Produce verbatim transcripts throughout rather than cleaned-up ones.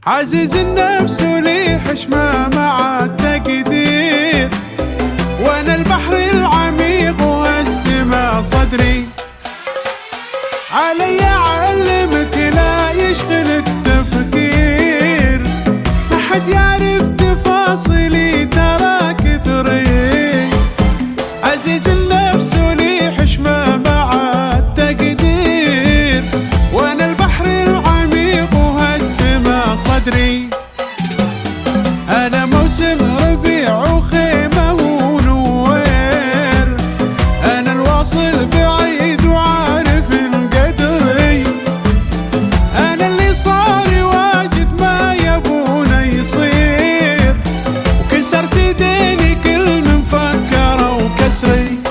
عزيز النفس ولي حشمة مع التقدير، وانا البحر العميق والسما صدري. علي اعلمك لا يشغلك تفكير، ما حد يعرف تفاصيلي ترى كثري. عزيز النفس ولي حشمة مع التقدير، وانا البحر العميق والسما صدري. انا موسم ربيع وخيمة ونوير، انا الواصل بعيد وعارف قدري. انا اللي صار واجد ما يبونه يصير، وكسرت ديني كل من فكر وكسري.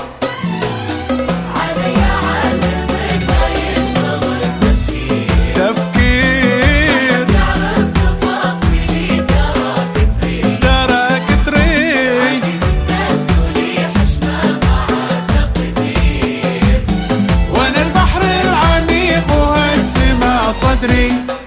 صدري